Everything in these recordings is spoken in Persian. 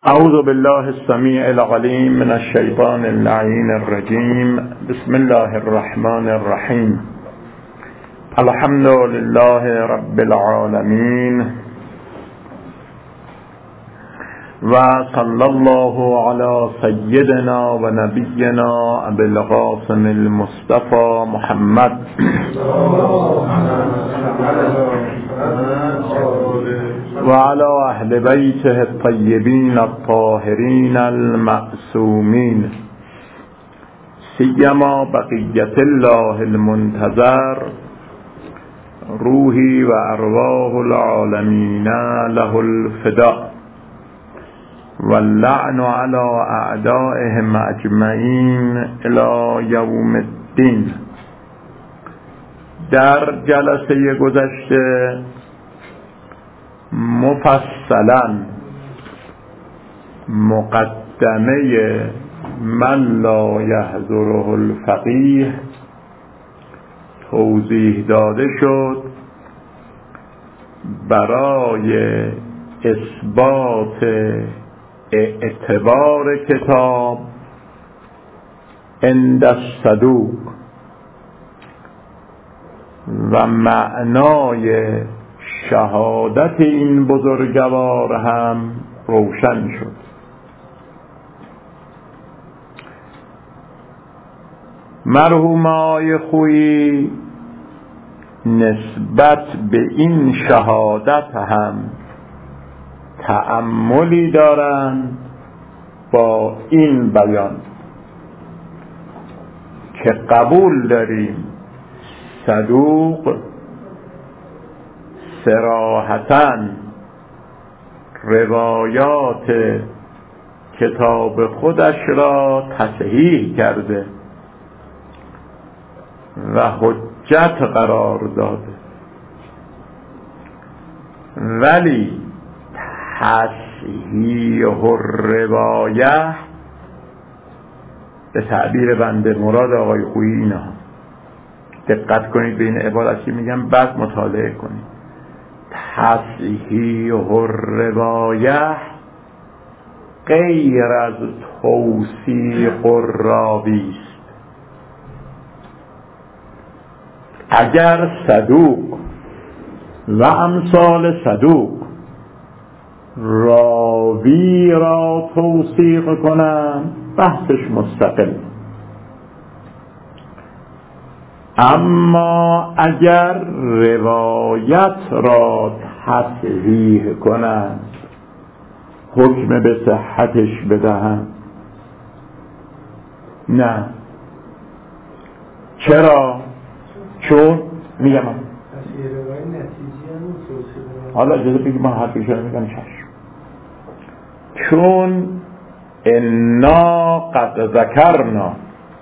اعوذ بالله السمیع العلیم من الشیطان اللعین الرجیم. بسم الله الرحمن الرحیم. الحمد لله رب العالمین و صلی الله علی سیدنا و نبینا ابی القاسم المصطفى محمد و علی اهل بیته الطیبین الطاهرین المعصومین، سیما بقیت الله المنتظر روحی و ارواح العالمین له الفداء واللعن علی اعدائهم اجمعین الی یوم الدین. در جلسه گذشته مفصلا مقدمه من لا یحضره الفقیه توضیح داده شد برای اثبات اعتبار کتاب عند الصدوق و معنای شهادت این بزرگوار هم روشن شد. مرحوم آقای خویی نسبت به این شهادت هم تأملی دارند با این بیان که قبول داریم صدوق صراحتاً روایات کتاب خودش را تصحیح کرده و حجت قرار داده، ولی تصحیح الروایه به تعبیر بنده مراد آقای خویی اینا، دقت کنید به این عبارتی میگم بعد مطالعه کنید. تصحیح الروایه غیر از توثیق الراوی است. اگر صدوق و امثال صدوق راوی را توثیق کنند بحثش مستقل، اما اگر روایت را تصحیح کنند حکم به صحتش بدهند نه. چرا؟ چون میگم حالا اجازه بگیم من حرفشو میگم چشم، چون انا قد ذکرنا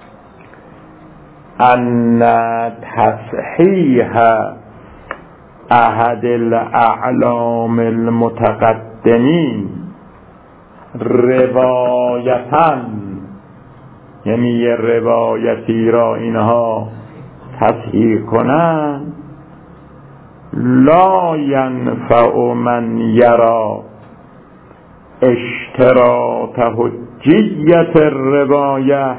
ان تصحیح احد الاعلام المتقدمین روایتاً، یعنی یه روایتی را اینها تصحیح کنند، لا ینفع من یرا اشتراط حجیت الروایه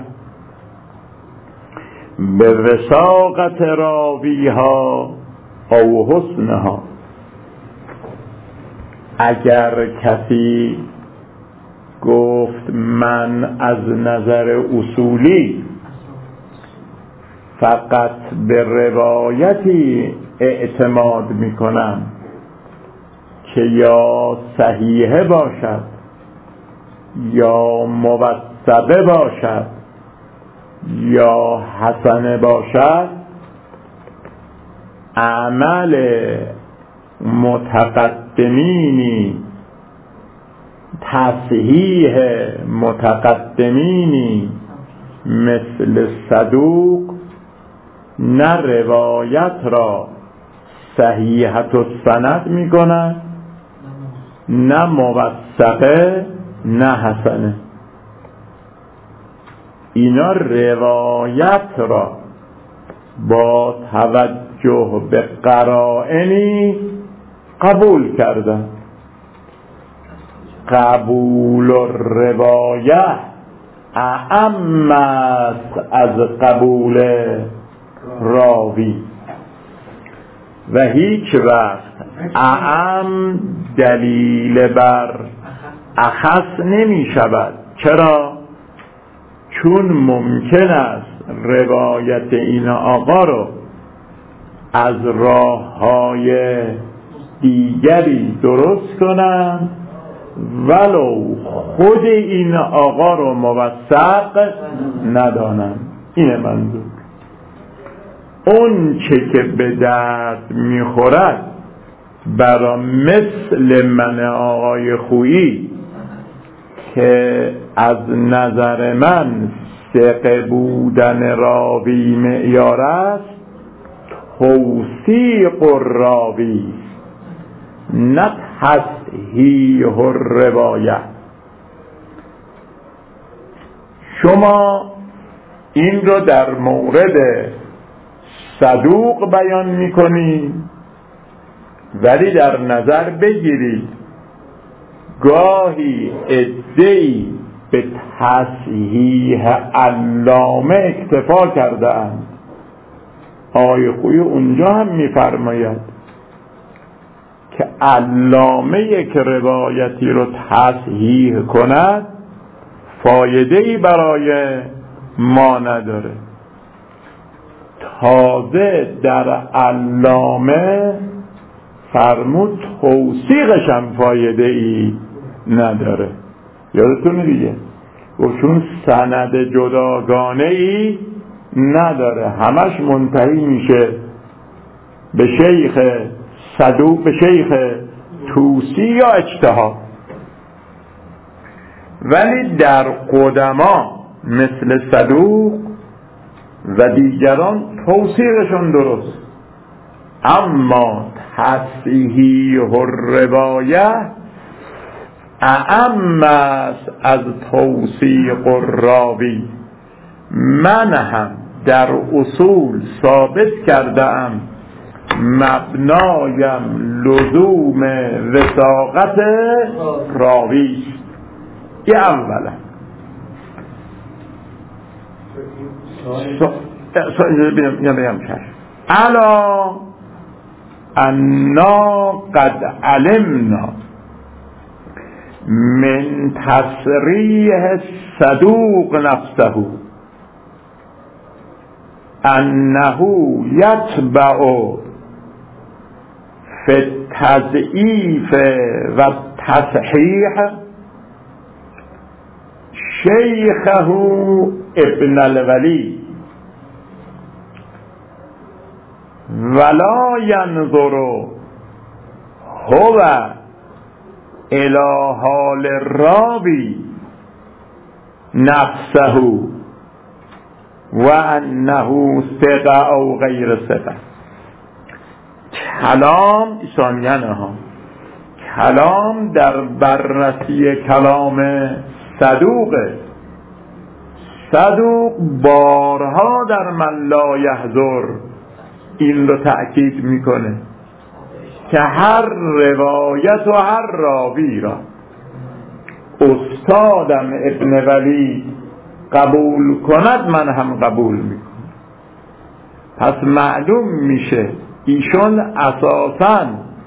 به وثاقت راویها او حسنها. اگر کسی گفت من از نظر اصولی فقط به روایتی اعتماد میکنم که یا صحیحه باشد یا موثقه باشد یا حسنه باشد، عمل متقدمینی تصحیح متقدمینی مثل صدوق نه روایت را صحیحت السند می کند نه موثقه نه حسنه. اینا روایت را با توجه به قرائنی قبول کردن. قبول الروایه اعم است از قبول راوی و هیچ وقت اعم دلیل بر اخص نمی شود. چرا؟ چون ممکن است روایت این آقا رو از راه‌های دیگری درست کنند ولو خود این آقا رو موثق ندانند. اینه منظور. اون چه که به درد میخورد برا مثل من آقای خویی که از نظر من ثقه بودن راوی معیار است، توثیق الراوی نه تصحیح الروایه. شما این رو در مورد صدوق بیان میکنید، ولی در نظر بگیرید گاهی عده‌ای به تصحیح علامه اکتفا کرده اند. آقای خویی اونجا هم میفرماید که علامه که روایتی رو تصحیح کند فایده‌ای برای ما نداره. تازه در علامه فرمود توثیقش هم فایده‌ای نداره. یادتونه دیگه چون سند جداگانه‌ای نداره، همش منتهی میشه به شیخ صدوق، به شیخ توسی یا اجتهاد. ولی در قدما مثل صدوق و دیگران توثیقشون درست، اما تصحیح الروایه اعم است از توثیق الراوی. من هم در اصول ثابت کردم مبنایم لزوم وثاقت راوی. این اولا. الا انا قد علمنا من تصریح صدوق نفسه انه یتبع فی التضعیف و تصحیح شیخه ابن الولی ولا ینظر هو الی حال الراوی نفسه و انه ثقه او غیر ثقه. کلام ایشانیانه ها، کلام در بررسی کلام صدوقه. صدوق بارها در من لا یحضر این رو تأکید میکنه که هر روایت و هر راوی را استادم ابن ولی قبول کند من هم قبول میکنم. پس معلوم میشه ایشون اساساً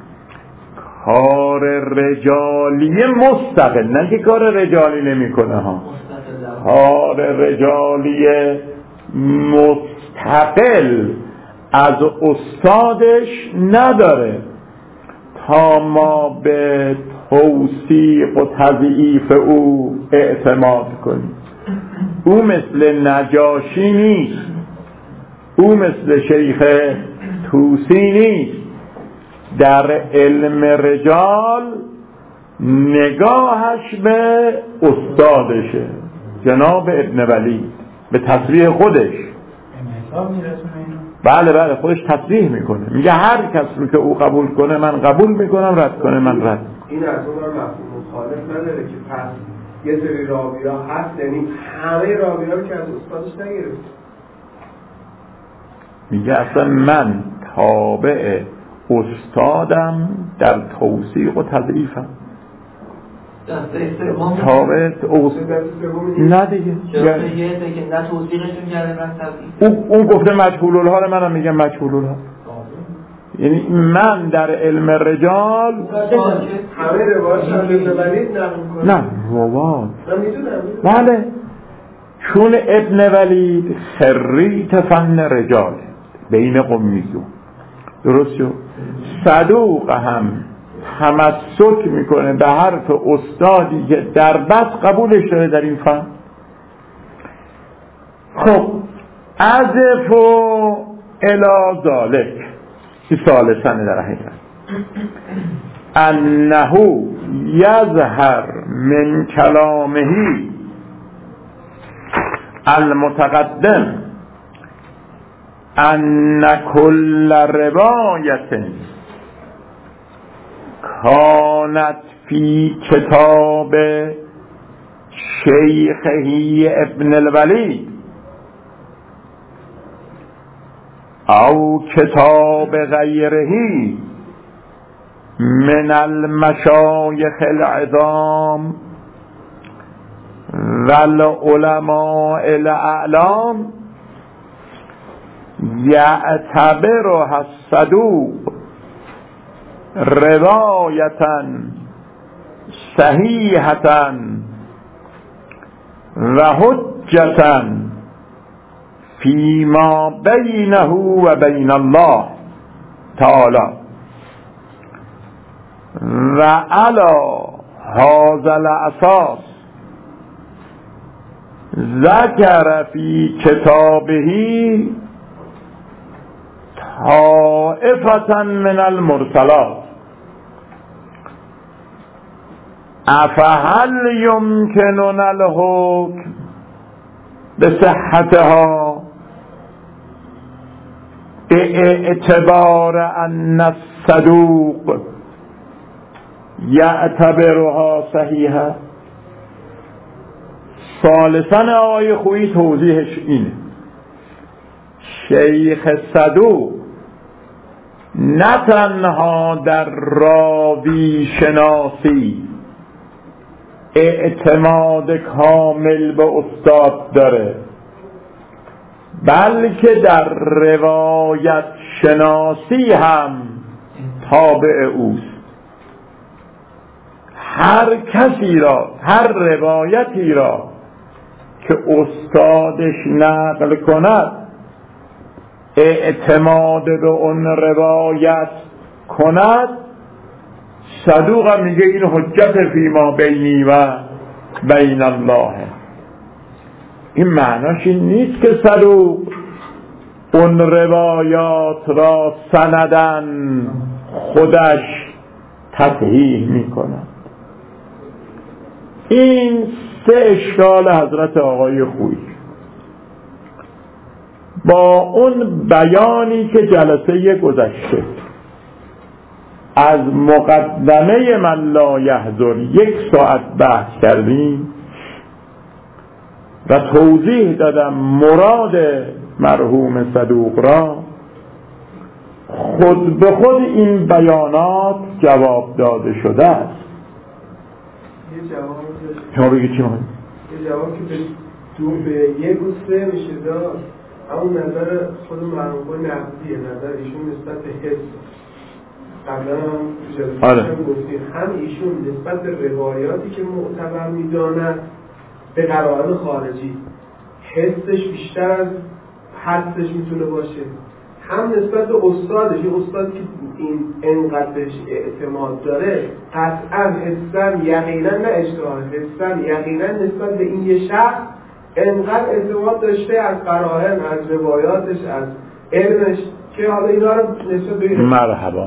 کار رجالی مستقل، نه که کار رجالی نمیکنه ها، کار رجالی مستقل از استادش نداره تا ما به توثیق و تضعیف او اعتماد کنیم. او مثل نجاشی نیست، او مثل شیخ توسی نیست. در علم رجال نگاهش به استادشه، جناب ابن ولی، به تصریح خودش. بله خودش تصریح میکنه، میگه هر کس رو که او قبول کنه من قبول میکنم، رد کنه من رد. این از اون مفهوم مخالف نداره که پس یه سری راوی‌ها هست، یعنی همه راوی‌ها رو که از استادش نگرفت. میگه اصلا من تابع استادم در توثیق و تضعیفم. دسته سوم ثابت نه دیگه که نه توصیلشون کرده نه تضعیف. اون گفته مجهول الحال، منم میگم مجهول الحال. یعنی من در علم رجال همه روایت ابن ولید نقل می‌کنه. نه روایت من میدونم. بله، چون ابن ولید خریت فن رجال بین قمیون، درست شد. صدوق هم تمسک میکنه به حرف استادی که در بس قبولش داره در این فن. خب عزف و الی ذالک این ثالثانه در حقیقت انه یظهر من کلامه المتقدم ان کل روایت کانت فی کتاب شیخه ابن الولید او کتاب غیره من المشایخ العظام والعلماء الاعلام یعتبرها الصدوق روایتا صحیحتا و حجتا فیما بینه و بین الله تعالی و علی هذا الاساس ذکر فی کتابه طائفة من المرسلات افهل یمکننا الحکم بصحتها باعتبار ان الصدوق یعتبرها صحیحه؟ ثالثاً آقای خویی توضیحش اینه، شیخ صدوق نه تنها در راوی شناسی اعتماد کامل به استاد داره، بلکه در روایت شناسی هم تابع اوست. هر کسی را، هر روایتی را که استادش نقل کند اعتماد به اون روایت کند، صدوق میگه این حجت فیما بینی و بین الله. این معناش این نیست که صدوق اون روایات را سندن خودش تصحیح میکند. این سه اشکال حضرت آقای خویی با اون بیانی که جلسه گذشته از مقدمه من لا یحضر 1 ساعت بحث کردیم و توضیح دادم مراد مرحوم صدوق را، خود به خود این بیانات جواب داده شده است. شما بگید چی مهم؟ یه جواب که به 1 و 3 میشه داد. اون نظر خود مرحوم نقدیه، نظر ایشون نسبت به حس. قبلا هم گفتیم هم ایشون نسبت به روایاتی که معتبر میداند به قرائن خارجی حسش بیشتر از حدسش میتونه باشه، هم نسبت به استادش، یه استادی که این انقدر بهش اعتماد داره قطعا حسن یقینا نه اشتباه، حسن یقینا نسبت به این یه شخص انقدر اعتماد داشته از قرائن، از روایاتش، از علمش که حالا اینا رو نسبت به این مرحبا.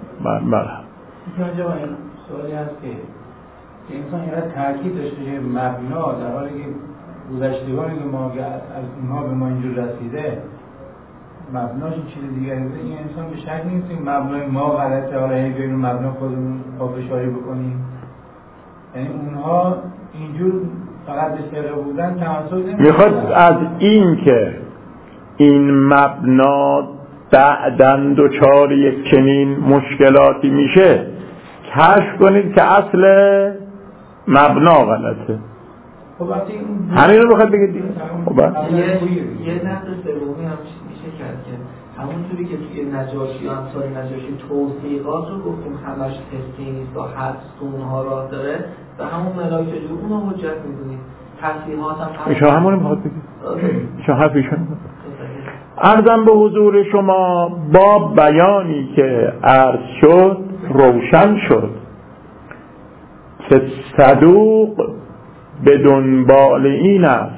سوالی هست که انسان اینقدر تاکید داشته که مبنا در حالی که گذشتگانی که ما از اونها به ما اینجور رسیده مبناش چیز دیگه است، این انسان به شک نیست که مبنای ما غلطه، حالا هی بیایم مبنا خودمون پافشاری بکنیم. یعنی اونها اینجور فقط به سر بودن تمسک نمی‌کنن. میخواد از این که این مبنا بعدن دوچار یک چنین مشکلاتی میشه کشف کنید که اصل مبنا غلطه. خب وقتی همین رو بخواد بگید دیگه. خب یه نقد سومی هم میشه کرد که همونطوری که توی نجاشی و امثال نجاشی توضیحات رو گفتیم همش حسی نیست و حدس اونها راه داره و همون ملاک چجور اونها حجت میدونید تصحیحات هم ایشان همون رو میخواد بگید. ایشان حرف ایشان عرضم به حضور شما با بیانی که عرض شد روشن شد که صدوق به دنبال این است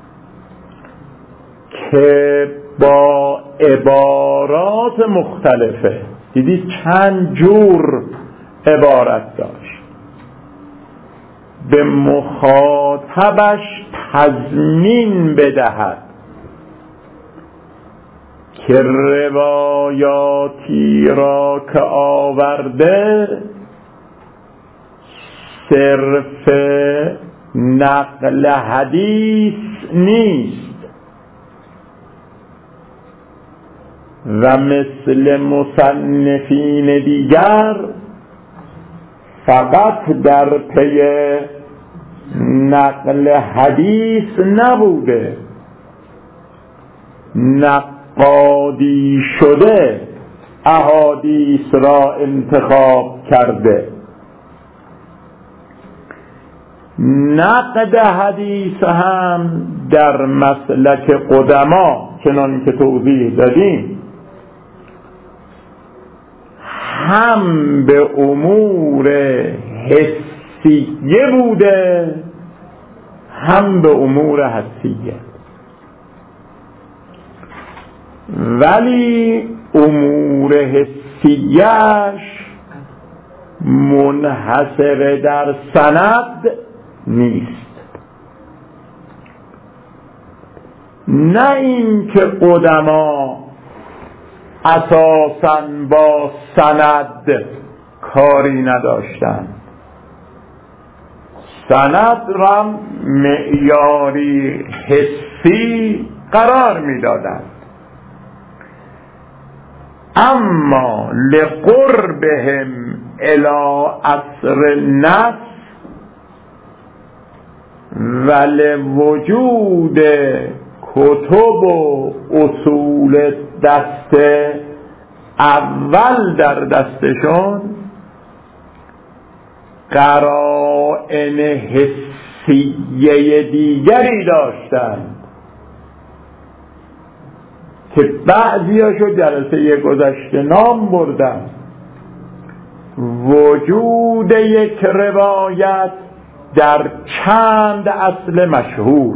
که با عبارات مختلفه، دیدید چند جور عبارت داشت، به مخاطبش تضمین بدهد که روایاتی را که آورده صرف نقل حدیث نیست و مثل مصنفین دیگر فقط در پی نقل حدیث نبوده، نقادی شده احادیث را انتخاب کرده. نقد حدیث هم در مسلک قدما چنان که توضیح دادیم هم به امور حسیه بوده هم به امور حسیه، ولی امور حسیه‌اش منحصر در سند نیست، نه این که قدما اساساً با سند کاری نداشتند، سند را معیاری حسی قرار میدادند، اما لقربهم الی اثر النص و لوجود کتب و اصول دست اول در دستشون قرائن حسیه دیگری داشتند که بعضیاشو جلسه گذشته نام بردم. وجود یک روایت در چند اصل مشهور،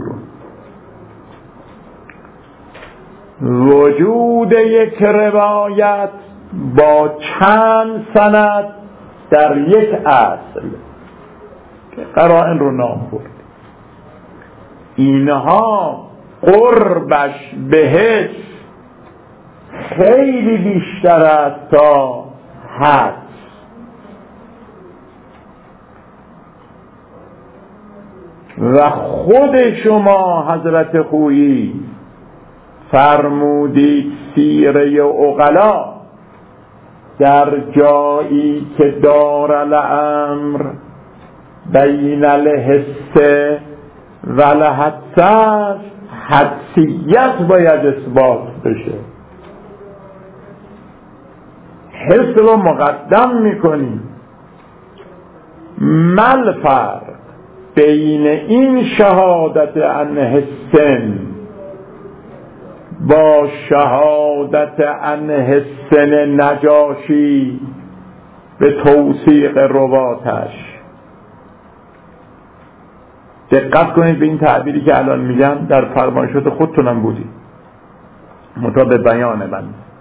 وجود یک روایت با چند سند در یک اصل که قرائن رو نام برد، اینها قربش به حس خیلی بیشتر است تا حدس. و خود شما حضرت خویی فرمودید سیره عقلا در جایی که دار الامر بین الحس و الحدس حدسیت باید اثبات بشه، حس رو مقدم میکنیم. مل فرق بین این شهادت عن حسن با شهادت عن حسن نجاشی به توثیق رواتش؟ دقت کنید به این تعبیری که الان میگم، در فرمایشات خودتونم بودید مطابق بیان من.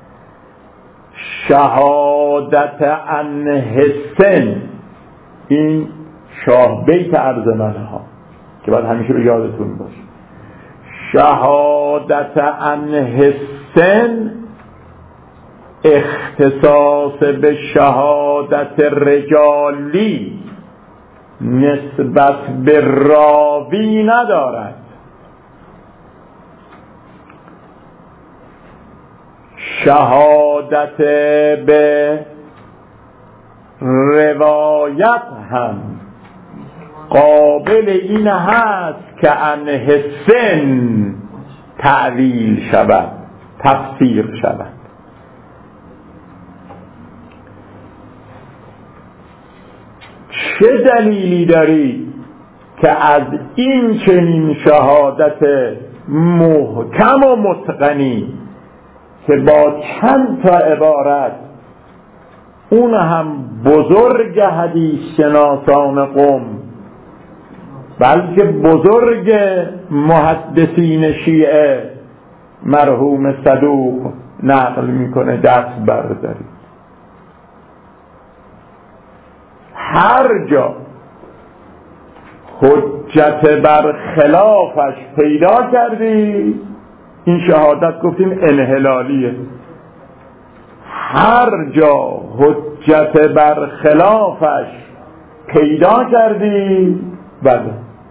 شهادت عن حسن، این شاه بیت عرض منه ها که باید همیشه رو یادتون باشه. شهادت عن حسن اختصاص به شهادت رجالی نسبت به راوی ندارد. شهادت به روایت هم قابل این هست که عن حسن تعویل شود، تفسیر شود. چه دلیلی داری که از این چنین شهادت محکم و متقنی که با چند تا عبارت اون هم بزرگ حدیث شناسان قم بلکه بزرگ محدثین شیعه مرحوم صدوق نقل میکنه دست برداری؟ هر جا حجت بر خلافش پیدا کردی این شهادت گفتیم انحلالیه. هر جا حجت بر خلافش پیدا کردی بله،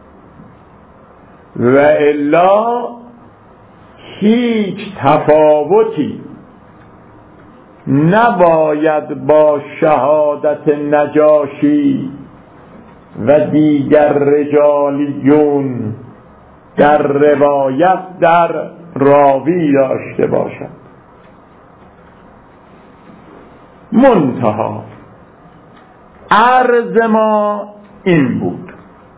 و الا هیچ تفاوتی نباید با شهادت نجاشی و دیگر رجالیون در روایت در راوی داشته باشد. منتها عرض ما این بود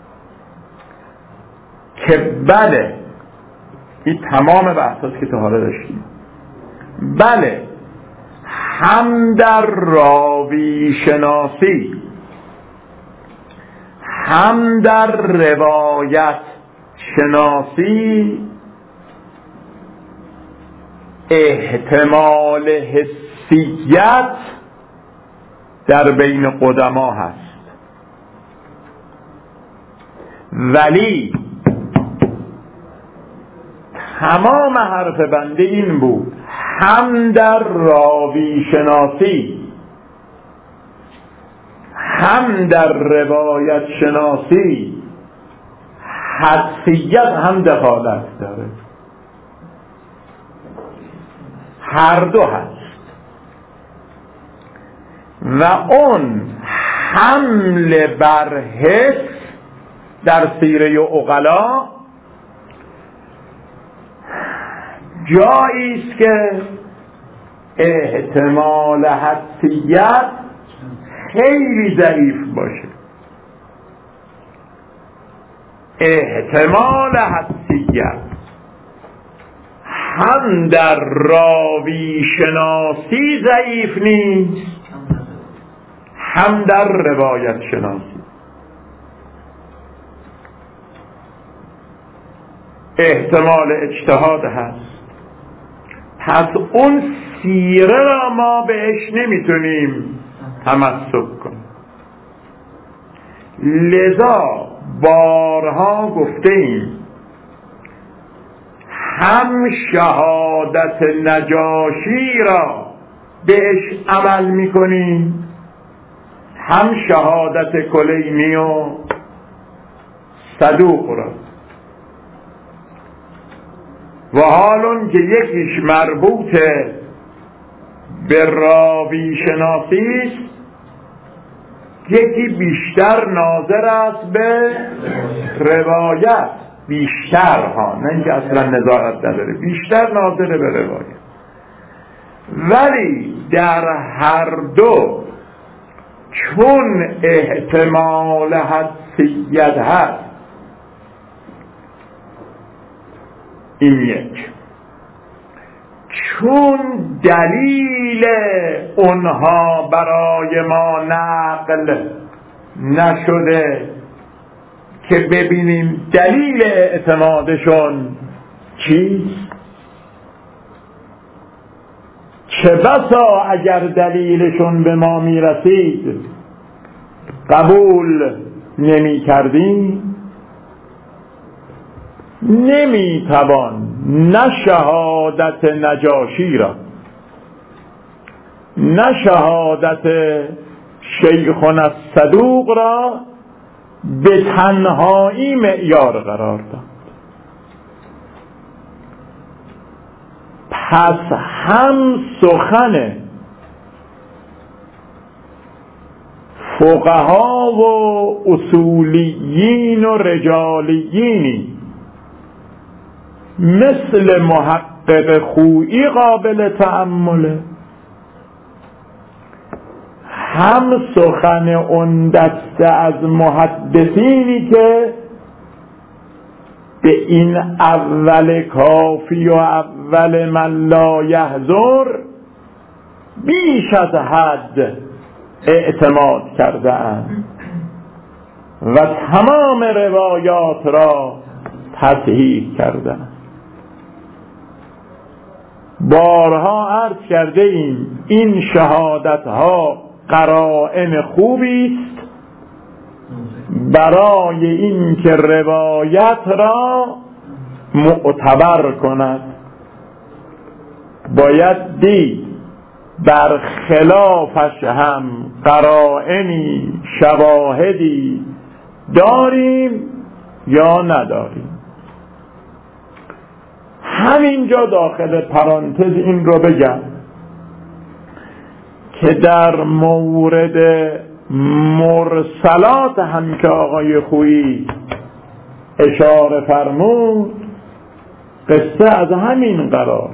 که بله، این تمام بحثاست که تا حالا داشتیم، بله هم در راوی شناسی هم در روایت شناسی احتمال حسیت در بین قدما هست، ولی تمام حرف بنده این بود هم در راوی شناسی هم در روایت شناسی حسیت هم دخالت داره، هر دو هست. و اون حمل بر حس در سیره عقلا جایی است که احتمال حسیت خیلی ضعیف باشه، احتمال حسیت هم در راوی شناسی ضعیف نیست هم در روایت شناسی. احتمال اجتهاد هست، پس اون سیره را ما بهش نمیتونیم تمسک کنیم. لذا بارها گفتیم هم شهادت نجاشی را بهش عمل میکنیم هم شهادت کلینی و صدوق را، و حالون که یکیش مربوط به راوی شناسی است یکی بیشتر ناظر است به روایت، بیشتر ها، نه اینکه اصلا نظارت نداره، بیشتر ناظر به روایت، ولی در هر دو چون احتمال حسیت هست، این یک، چون دلیل اونها برای ما نقل نشده که ببینیم دلیل اعتمادشون چیست، چه بسا اگر دلیلشون به ما میرسید قبول نمی کردیم، نمی توان نه شهادت نجاشی را نه شهادت شیخنا الصدوق را به تنهایی معیار قرار داد. پس هم سخن فقها و اصولیین و رجالیینی مثل محقق خویی قابل تأمله، هم سخن اون دسته از محدثینی که به این اول کافی و اول من لا یحضر بیش از حد اعتماد کرده اند و تمام روایات را تصحیح کرده اند. بارها عرض کرده ایم این شهادت ها قرائن خوبی است برای این که روایت را معتبر کند. باید دید در خلافش هم قرائنی شواهدی داریم یا نداریم. همینجا داخل پرانتز این رو بگم که در مورد مرسلات هم که آقای خویی اشاره فرمود قصه از همین قرار.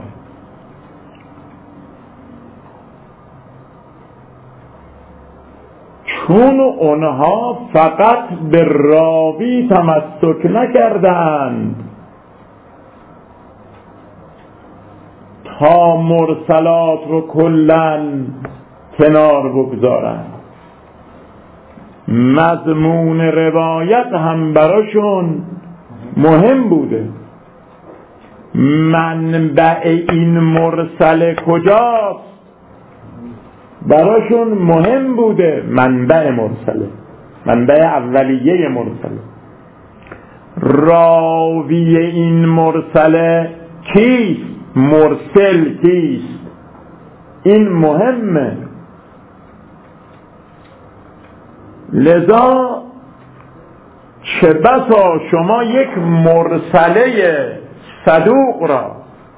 چون اونها فقط به راوی تمسک نکردند تا مرسلات رو کلن کنار بگذارند، مضمون روایت هم براشون مهم بوده. منبع این مرسل کجاست براشون مهم بوده. منبع مرسله، منبع اولیه مرسله، راوی این مرسله کیست، مرسل کیست، این مهمه. لذا چه بسا شما یک مرسله صدوق را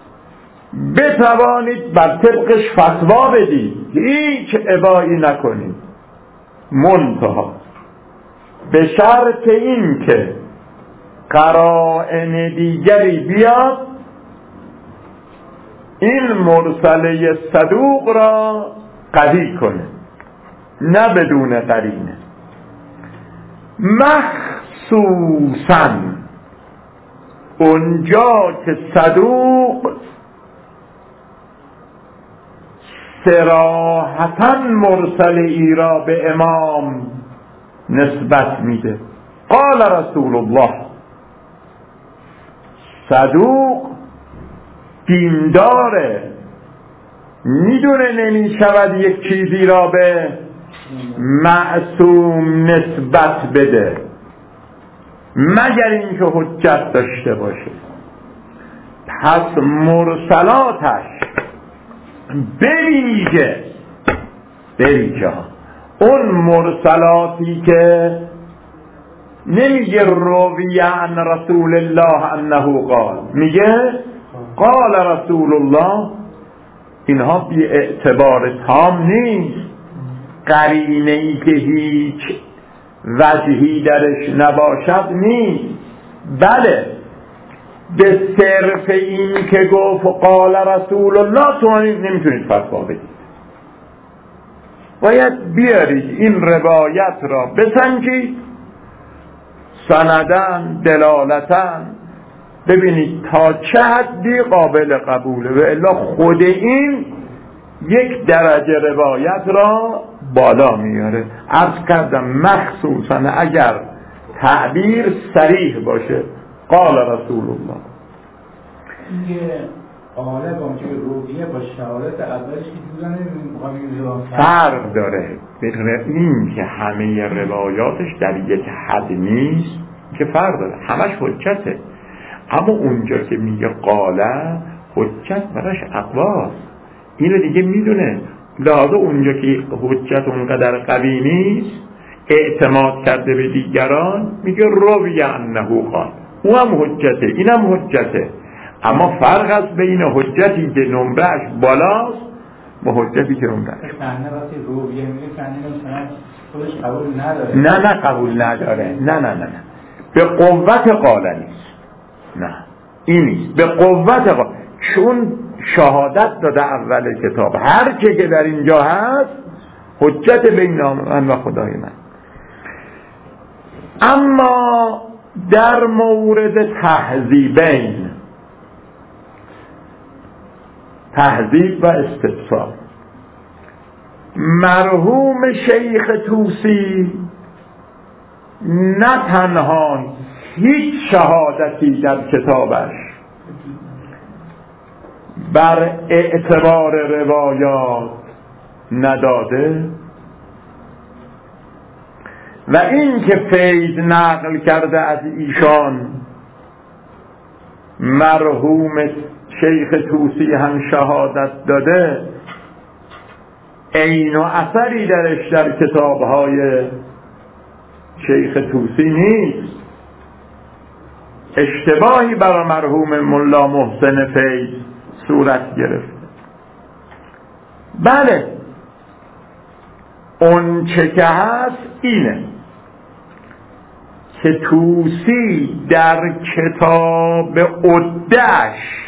بتوانید بر طبقش فتوا بدید، هیچ ابایی نکنید، منتها به شرط این که قرائن دیگری بیاد این مرسله صدوق را قوی کنه، نه بدون قرینه. مخصوصاً اونجا که صدوق صراحتاً مرسل ای را به امام نسبت میده. قال رسول الله، صدوق دینداره، میدونه نمیشود یک چیزی را به معصوم نسبت بده مگر اینکه حجت داشته باشه. پس مرسلاتش بویژه اون مرسلاتی که نمیگه روی عن رسول الله انه قال، میگه قال رسول الله، اینها بی اعتبار تام نیست. قرینه‌ای که هیچ وجهی درش نباشد نیست. بله به صرف این که گفت قال رسول الله تو نمیتونید فتوا بدید، باید بیارید این روایت را بسنجید سندن دلالتن، ببینید تا چه حدی قابل قبوله، و الا خود این یک درجه روایت را بالا میاره. عرض کردم مخصوصا اگر تعبیر صریح باشه قال رسول الله. این قاله با اونچه رویه با شهادت اولش که فرق داره. این که همه روایاتش در یک حد نیست که فرق داره، همش حجته. اما اونجا که میگه قاله حجت براش اقواست، اینو دیگه میدونه، لازم اونجا که حجت اونقدر قوی نیست اعتماد کرده به دیگران میگه روی انه قال، او هم حجته اینم حجته. اما فرق است بین حجتی که نمرهش بالاست و حجتی که نمرهش صحنه وقتی رویه میگه صحنه مثلا خودش قبول نداره. نه قبول نداره. نه به قوت قاله نیست. نه این نیست، به قوت قاله، چون شهادت داده اول کتاب هر که در اینجا هست حجت بین من و خدای من. اما در مورد تهذیبین، تهذیب و استفسار، مرحوم شیخ طوسی نه تنها هیچ شهادتی در کتابش بر اعتبار روایات نداده و این که فیض نقل کرده از ایشان مرحوم شیخ طوسی هم شهادت داده، عین و اثری درش در کتابهای شیخ طوسی نیست. اشتباهی برای مرحوم ملا محسن فیض صورت گرفته. بله اون چه که هست اینه که طوسی در کتاب عده‌اش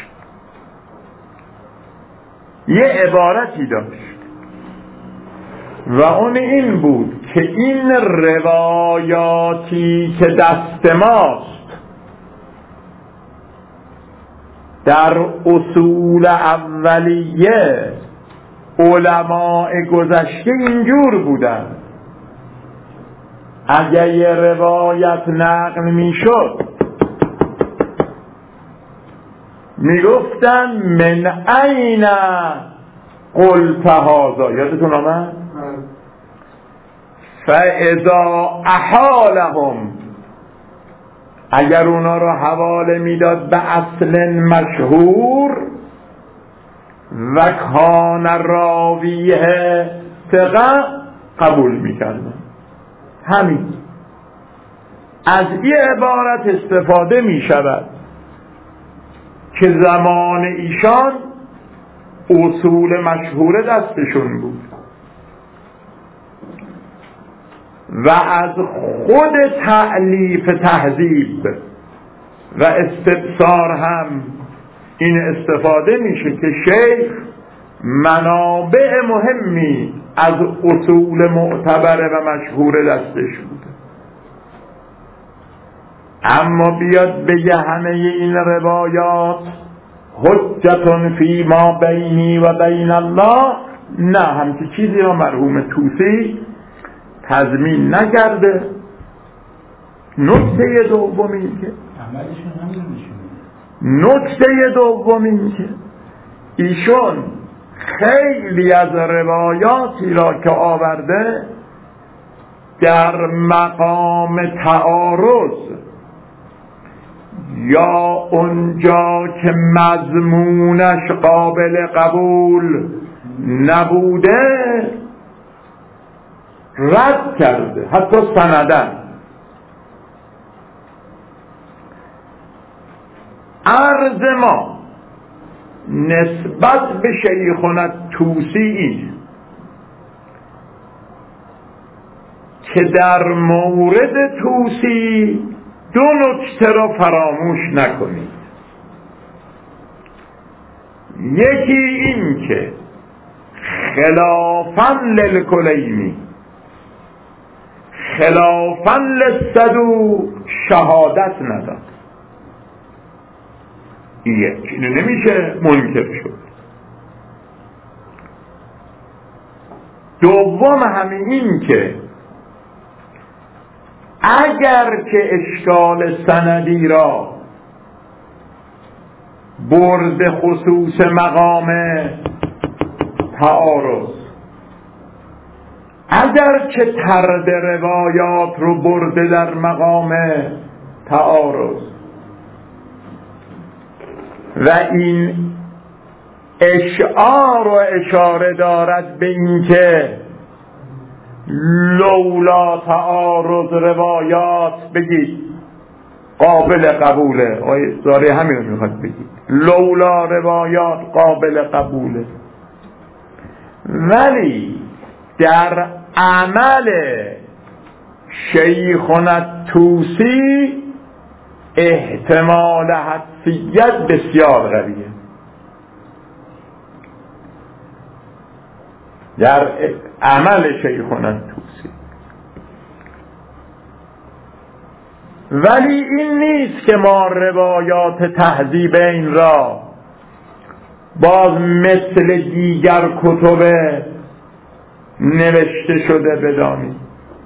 یه عبارتی داشت و اون این بود که این روایاتی که دست ماست در اصول اولیه علماء گذشته اینجور بودن، اگر یه روایت نقل میشد میگفتن من این قلت هذا، یادتون آمد؟ فاذا احالهم، اگر اونا رو حواله میداد به اصل مشهور و کان راویه ثقه قبول میکردن. همین از این عبارت استفاده میشود که زمان ایشان اصول مشهور دستشون بود و از خود تألیف تهذیب و استبصار هم این استفاده میشه که شیخ منابع مهمی از اصول معتبر و مشهور دستش بوده، اما بیاد بگه همه این روایات حجتون فی ما بینی و بین الله، نه همچی چیزی رو مرحوم طوسی تضمین نکرده. نکته دوم این که ایشون خیلی از روایاتی را که آورده در مقام تعارض یا اونجا که مضمونش قابل قبول نبوده رد کرده، حتی سندن. عرض ما نسبت به شیخنا طوسی این که در مورد طوسی دو نکته را فراموش نکنید. یکی این که خلافاً للکلیمی، خلافاً للصدوق شهادت نداد. اینو نمیشه منکر شد. دوم همین این که اگر که اشکال سندی را برد خصوص مقام تعارض، اگر که طرد روایات رو برده در مقام تعارض و این اشعار و اشاره دارد به این که لولا تعارض روایات بگید قابل قبوله، داره همین رو میخواد بگید لولا روایات قابل قبوله، ولی در عمل شیخنا طوسی احتمال حدسیت بسیار قویه. در عمل شیخنا طوسی، ولی این نیست که ما روایات تهذیبین را باز مثل دیگر کتب نوشته شده بدانیم.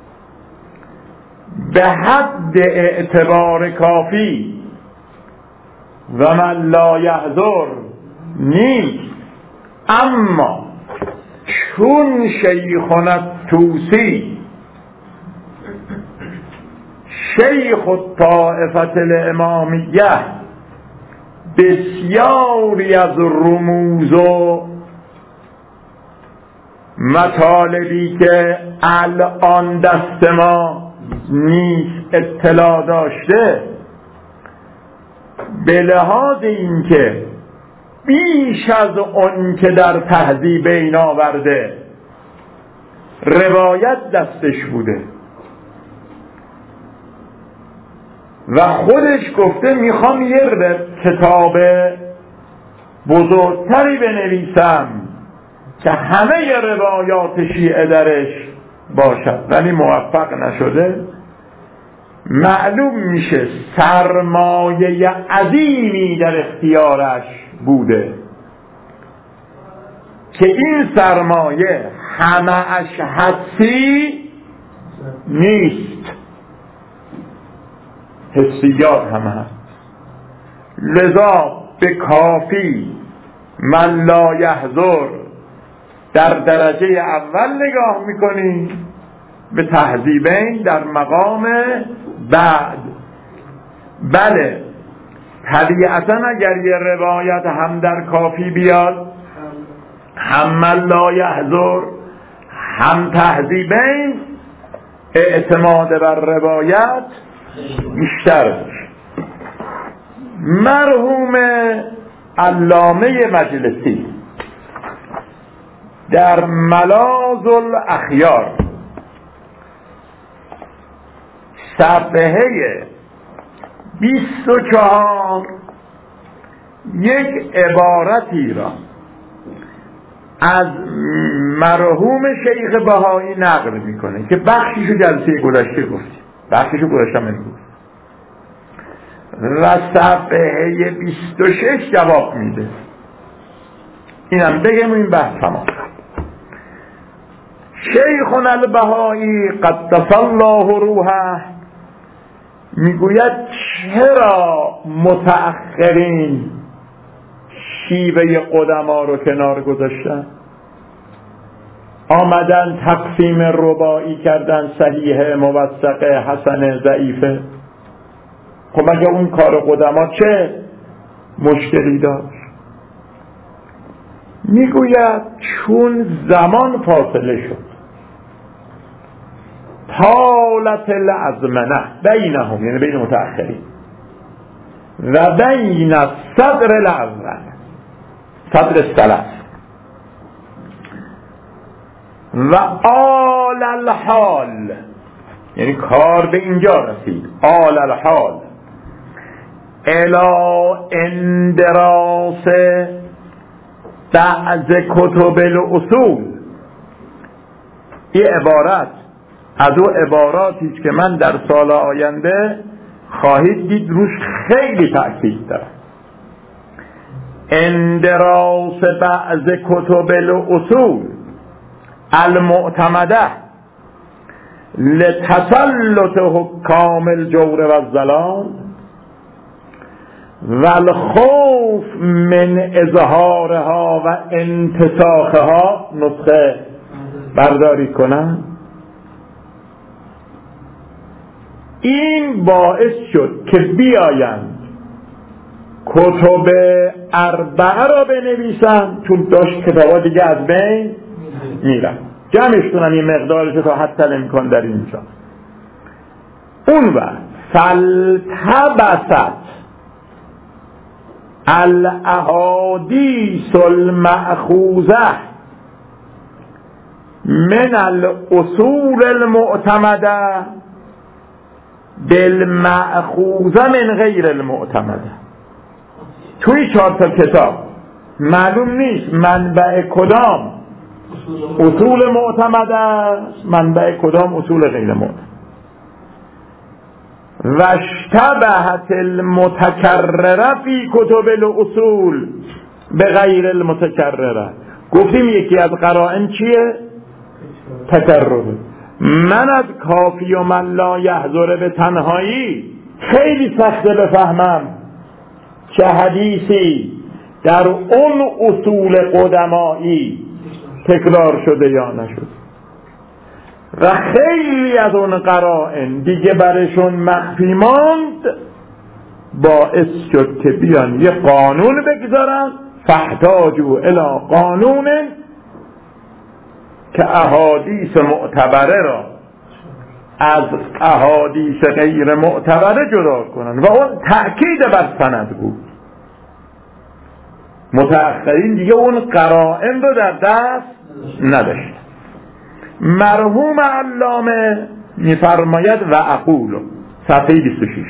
به حد اعتبار کافی و من لا یحضر نیست، اما چون شیخنا طوسی شیخ الطائفة الامامیه بسیاری از رموز و مطالبی که الان دست ما نیست اطلاع داشته، به لحاظ این که بیش از اون که در تهذیبین آورده روایت دستش بوده و خودش گفته میخوام یه کتاب بزرگتری بنویسم که همه روایات شیعه درش باشد، ولی موفق نشده. معلوم میشه سرمایه عظیمی در اختیارش بوده که این سرمایه همه اش حسی نیست، حسیات همه هست. لذا به کافی من لا یحضر در درجه اول نگاه میکنی، به تهذیبین در مقام بعد. بله طبیعتا اگر یه روایت هم در کافی بیاد، هم من لا یحضر هم تهذیبین، اعتماد بر روایت بیشتر. مرحوم علامه مجلسی در ملاذ الاخیار صفحه 24 یک عبارتی را از مرحوم شیخ بهایی نقل میکنه که بخشیشو جلسه گذشته گفتیم، بخشیشو گذاشتم امروز، و صفحه 26 جواب میده. اینم بگم این بحث تمام. شیخنا البهایی قدس الله روحه میگوید چرا متأخرین شیوه قدما رو کنار گذاشتن، آمدن تقسیم رباعی کردن، صحیح، موثقه، حسن، ضعیفه. خب مگه اون کار قدما چه مشکلی داشت؟ میگوید چون زمان فاصله شد، طالت الازمنه بینهم، یعنی بین متأخرین، و بین صدر الاول، صدر السلف، و آل الحال، یعنی کار به اینجا رسید، آل الحال الی اندراس بعض کتب الاصول. این عبارت از او عباراتی است که من در سال آینده خواهید دید روش خیلی تأکید دارم. اندراس بعض کتب الاصول المعتمده لتسلط حکام الجور و الظلام و الخوف من اظهارها و انتساخها. نسخه برداری کنم. این باعث شد که بیایند کتب اربعه را بنویسند، چون داشت کتابا دیگه از بین میرن، جمعش کنن این مقدارش تا حتی الامکان در اینجا. اون وقت فالتبست الاحادیث المأخوذه من الاصول المعتمده بالمأخوذه من غیر المعتمده. توی 4 تا کتاب معلوم نیست منبع کدام اصول معتمده است، منبع کدام اصول غیر معتمده. و اشتبهت المتکرره فی کتب الاصول به غیر المتکرره. گفتیم یکی از قرائن چیه؟ تکرره. من از کافی و من لا یحضر به تنهایی خیلی سخته بفهمم چه حدیثی در اون اصول قدمایی تکرار شده یا نشد، و خیلی از اون قرائن دیگه برشون مخفی ماند، باعث شد که بیان یه قانون بگذارن، فاحتاجوا الی قانون که احادیث معتبره را از احادیث غیر معتبره جدا کنن و اون تأکید بر سند بود. متأخرین دیگه اون قرائن رو در دست نداشت. مرحوم علامه میفرماید و اقول صفحه 26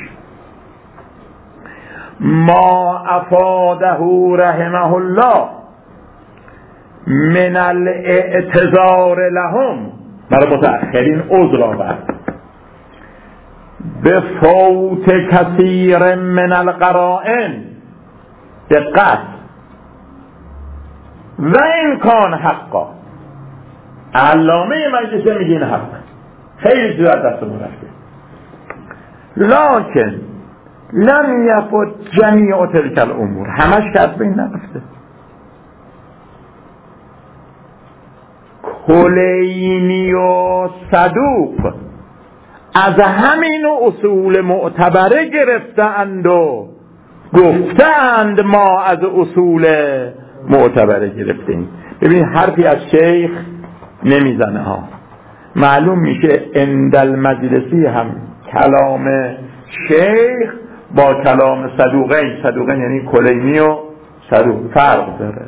ما افاده رحمه الله من الاعتذار لهم، برای متأخرین عذر آورد، به فوت کثیر من القرائن، دقت، و این کان حقا. علامه مجلسه میگه این حق، خیلی زیاد دستمون رفته، لکن لم یفوت جمیع تلک الامور، همش که از بین نرفته. کلینی و صدوق از همین اصول معتبره گرفتند و گفتند ما از اصول معتبره گرفتیم. ببین حرفی از شیخ نمیزنه ها، معلوم میشه عند المجلسی هم کلام شیخ با کلام صدوقین یعنی کلینی و صدوق فرق داره.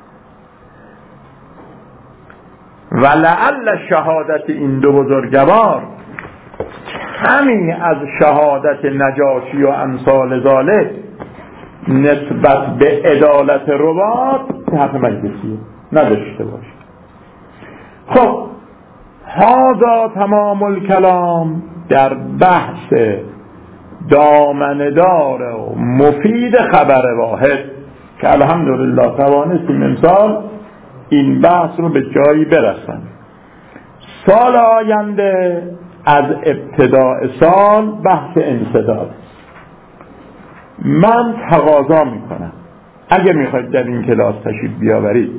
و لعل شهادت این دو بزرگوار همین از شهادت نجاشی و امثال ذالک نسبت به عدالت روات حق مجلسیه نداشته باشه. خب هذا تمام الکلام در بحث دامندار و مفید خبر واحد که الحمدلله توانستیم امسال این بحث رو به جایی برسن. سال آینده از ابتداء سال بحث انسداد. من تقاضا میکنم اگه میخواید در این کلاس تشریف بیاورید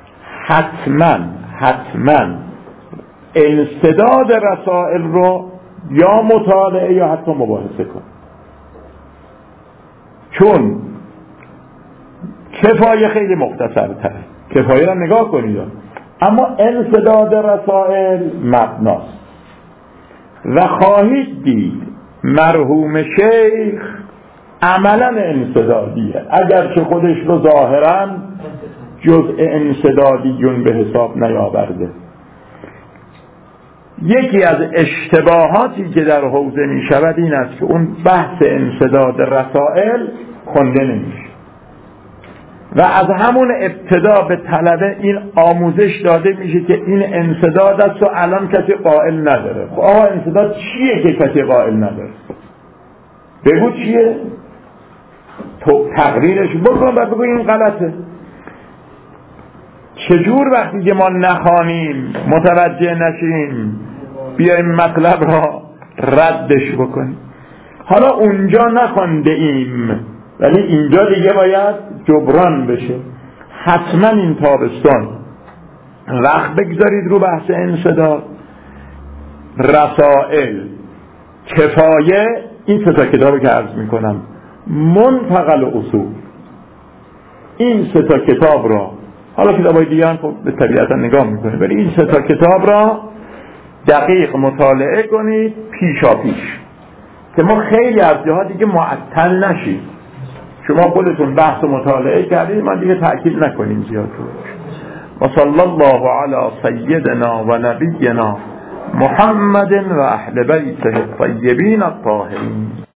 حتما انسداد رسائل رو یا مطالعه یا حتی مباحثه کن، چون کفایه خیلی مختصر تره، کفایه را نگاه کنید، اما انسداد رسائل مبناست و خواهید دید مرحوم شیخ عملا انسدادیه، اگرچه خودش رو ظاهرا جزء انسدادیون به حساب نیاورده. یکی از اشتباهاتی که در حوزه می شود این است که اون بحث انسداد رسائل خونده نمیشه و از همون ابتدا به طلبه این آموزش داده میشه که این انسداد است و الان کسی قائل نداره. خب آقا انسداد چیه که کسی قائل نداره؟ بگو چیه؟ تو تقریرش بکن و بگو این غلطه. چجور وقتی که ما نخوانیم متوجه نشیم بیایم مطلب را ردش بکنیم؟ حالا اونجا نخوانده ایم ولی اینجا دیگه باید جبران بشه. حتما این تابستان وقت بگذارید رو بحث انسداد، رسائل، کفایه، این سه تا کتابی که عرض میکنم، منتقل اصول، این سه تا کتاب را، حالا کتابای دیگه هم خب به طبیعتا نگاه میکنید، ولی این سه تا کتاب را دقیق مطالعه کنید پیشا پیش که ما خیلی از جاها دیگه معطل نشید. شما خودتون بحث و مطالعه کردید، ما دیگه تأکید نکنیم زیاد. و صلی الله علی سیدنا و نبینا محمد و اهل بیته الطیبین الطاهرین.